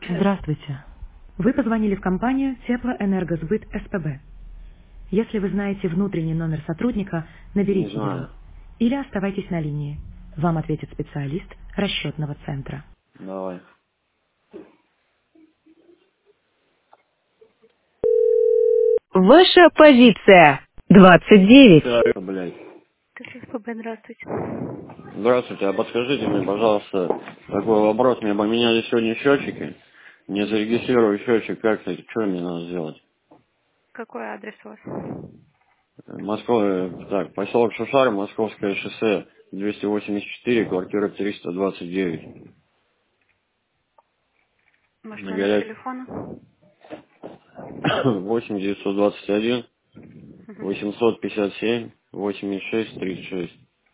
Здравствуйте. Вы позвонили в компанию Теплоэнергосбыт СПБ. Если вы знаете внутренний номер сотрудника, Не наберите его. знаю. Или оставайтесь на линии. Вам ответит специалист расчетного центра. Давай. Ваша позиция 29. Блядь. СПБ, здравствуйте. Здравствуйте, а подскажите мне, пожалуйста, такой вопрос. Мне поменяли сегодня счетчики. Не зарегистрирую счетчик, как это, что мне надо сделать? Какой адрес у вас? Москва, так, поселок Шушар, Московское шоссе, 284, квартира 329. Ваш На номер горячий. телефона? 8 921 Мгм. 857 86 36.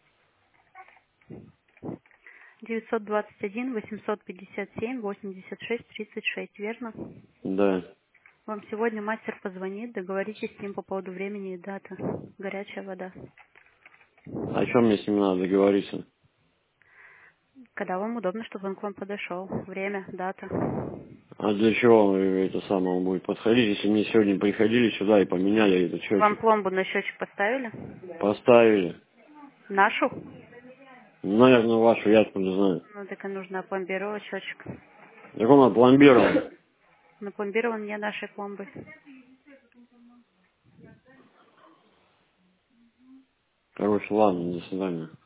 921 857 86 36, верно? Да. Вам сегодня мастер позвонит, договоритесь с ним по поводу времени и даты. Горячая вода. О чем мне с ним надо договориться? Когда вам удобно, чтобы он к вам подошел. Время, дата. А для чего это самое он будет подходить, если мне сегодня приходили сюда и поменяли этот Вам счетчик? пломбу на счетчик поставили? Поставили. Нашу? Наверное, вашу, я откуда знаю. Ну, так и нужно опломбировать счетчик. Так он опломбировал. Напломбирован не нашей пломбой. Короче, ладно, до свидания.